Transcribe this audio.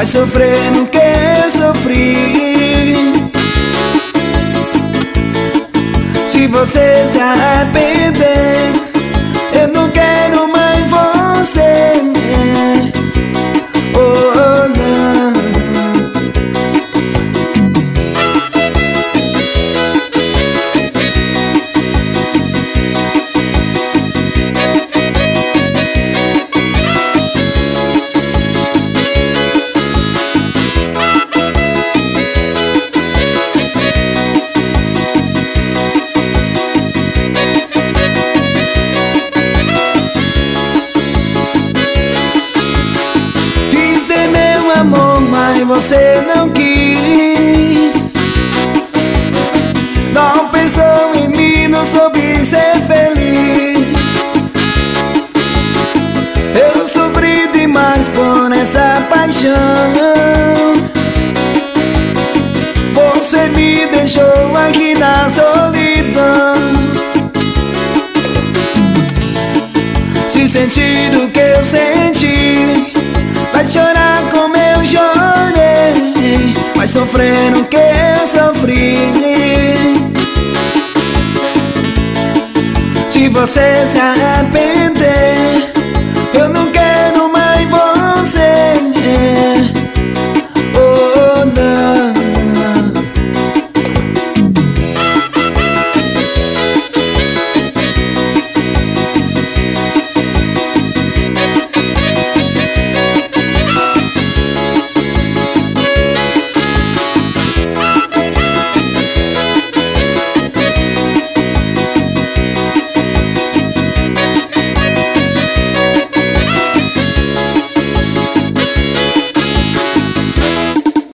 sofrer no que eu sofri. Se você se arrepender, eu não quero mais você. Oh, não. Mas você não quis, não pensou em mim, não soube ser feliz. Eu sofri demais por essa paixão. Você me deixou aqui na solidão, se sentir o que eu senti, vai chorar como eu chorei, vai sofrer no que eu sofri. Se você se arrepender, eu não quero